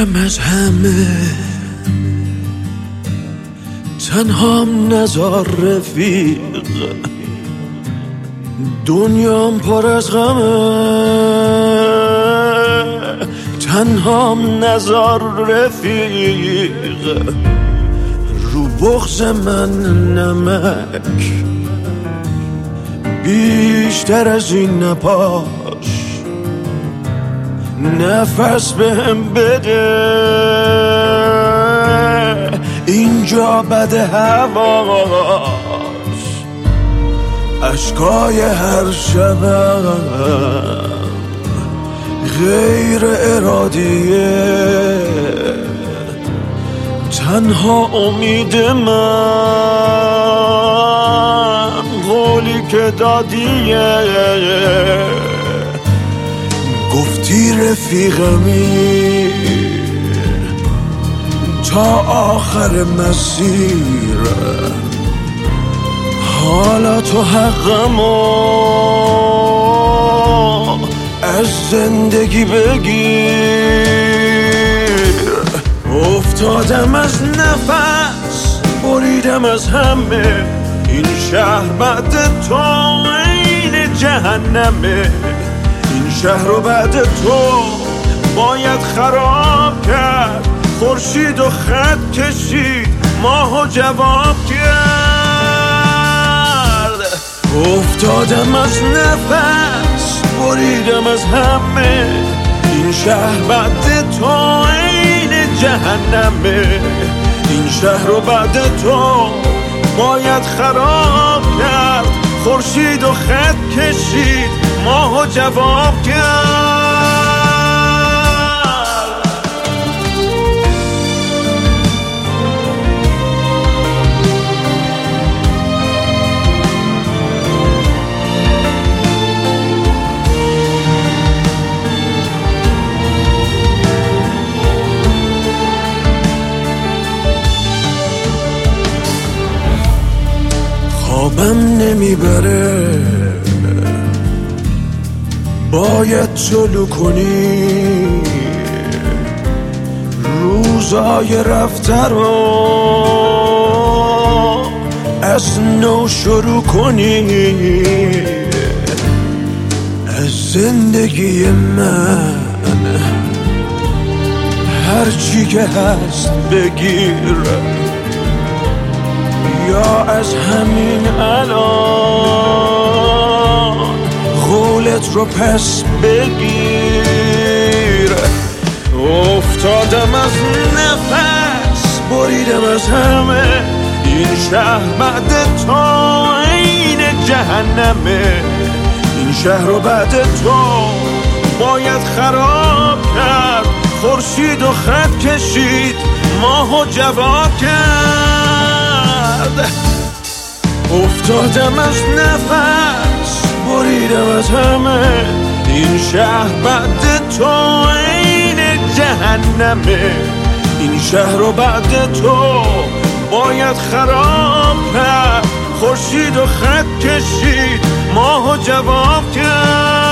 بریدم از همه، تنهام نزار رفیق، دنیام پر از غمه، تنهام نزار رفیق، رو بغض من نمک، بیشتر از این نپاش، نفس بهم بده، اینجا بده هواش، اشکای هر شبم غیر ارادیه، تنها امید من قولی که دادیه، گفتی رفیقمی تا آخر مسیر، حالا تو حقمو از زندگی بگیر. افتادم از نفس، بریدم از همه، این شهر بعد تو عین جهنمه، این شهر رو بعد تو باید خراب کرد، خورشید و خط کشید، ماهو جواب کرد. افتادم از نفس، بریدم از همه، این شهر بعد تو عین جهنمه، این شهر رو بعد تو باید خراب کرد، خورشید و خط کشید، ماهو جواب کرد. خوابم نمیبره، باید طلوع کنی، روزای رفته رو از نو شروع کنی، از زندگی من هرچی که هست بگیر، یا از همین الان قولت رو پس بگیر. افتادم از نفس، بریدم از همه، این شهر بعد تو عین جهنمه، این شهر رو بعد تو باید خراب کرد، خورشید و خط کشید، ماهو جواب کرد. افتادم از نفس، بریدم از همه، این شهر بعد تو عین جهنمه، این شهر رو بعد تو باید خراب کرد، خورشید و خط کشید، ماهو جواب کرد.